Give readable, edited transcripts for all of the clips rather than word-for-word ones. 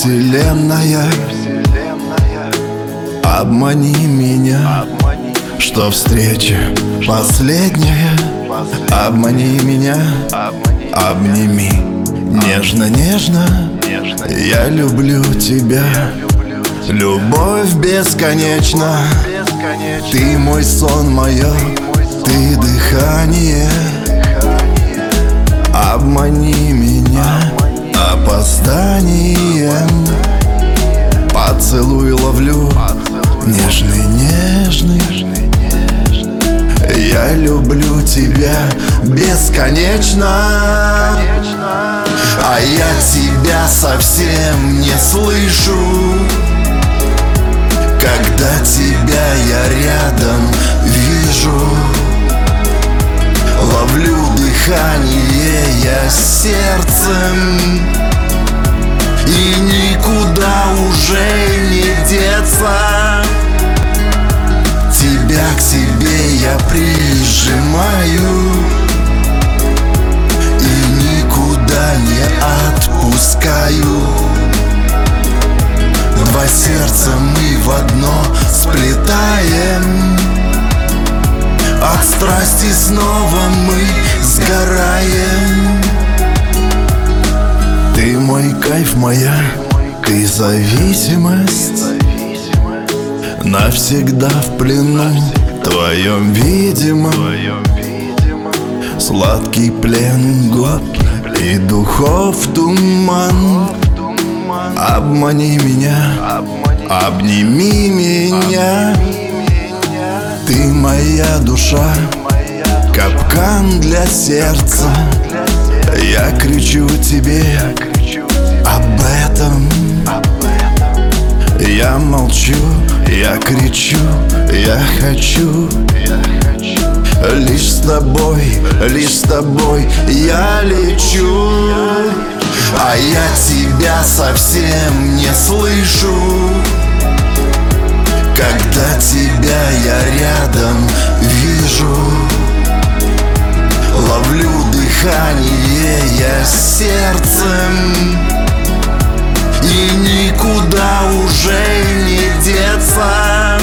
вселенная, обмани меня, что встреча последняя. Обмани меня, обними нежно-нежно. Я люблю тебя, любовь бесконечна. Ты мой сон, мое, ты дыхание. Обмани меня опозданием. Поцелуй ловлю нежный. Я люблю тебя бесконечно. А я тебя совсем не слышу. Когда тебя я рядом вижу, ловлю дыхание я сердцем, и никуда уже не деться. Тебя к себе я прижимаю и никуда не отпускаю. Два сердца мы в одно сплетаем. От страсти снова мы сгораем. Ты мой кайф, моя, ты зависимость. Навсегда в плену твоем, видимо. Сладкий плен год и духов туман. Обмани меня, обними меня. Ты моя душа, капкан для сердца. Я кричу тебе об этом. Я молчу, я кричу, я хочу. Лишь с тобой я лечу. А я тебя совсем не слышу. Когда тебя я рядом вижу, ловлю дыхание я сердцем, и никуда уже не деться.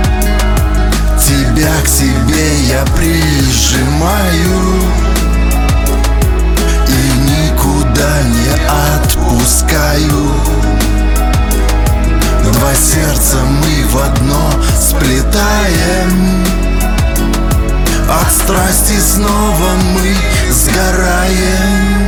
Тебя к себе я прижимаю и никуда не отпускаю. Два сердца мы в одно сплетаем. От страсти снова мы сгораем.